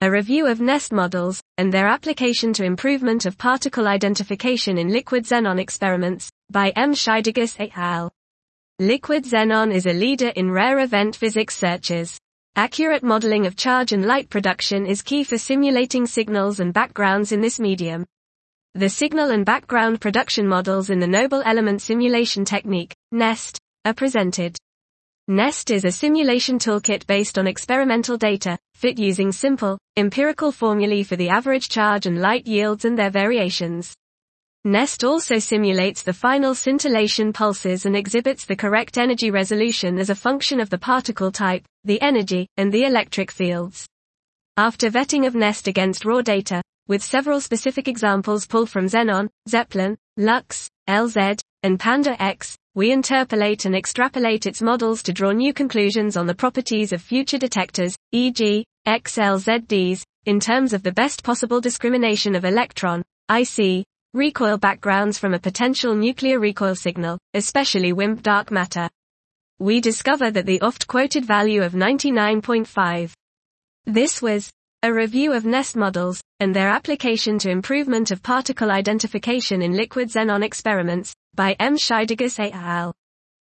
A review of NEST models, and their application to improvement of particle identification in liquid xenon experiments, by M. Scheidegger et al. Liquid xenon is a leader in rare event physics searches. Accurate modeling of charge and light production is key for simulating signals and backgrounds in this medium. The signal and background production models in the Noble Element Simulation Technique, NEST, are presented. NEST is a simulation toolkit based on experimental data, fit using simple, empirical formulae for the average charge and light yields and their variations. NEST also simulates the final scintillation pulses and exhibits the correct energy resolution as a function of the particle type, the energy, and the electric fields. After vetting of NEST against raw data, with several specific examples pulled from Xenon, Zeppelin, Lux, LZ, and Panda X, we interpolate and extrapolate its models to draw new conclusions on the properties of future detectors, e.g., XLZDs, in terms of the best possible discrimination of electron, IC, recoil backgrounds from a potential nuclear recoil signal, especially WIMP dark matter. We discover that the oft-quoted value of 99.5. This was a review of NEST models, and their application to improvement of particle identification in liquid xenon experiments, by M. Scheidegger et al.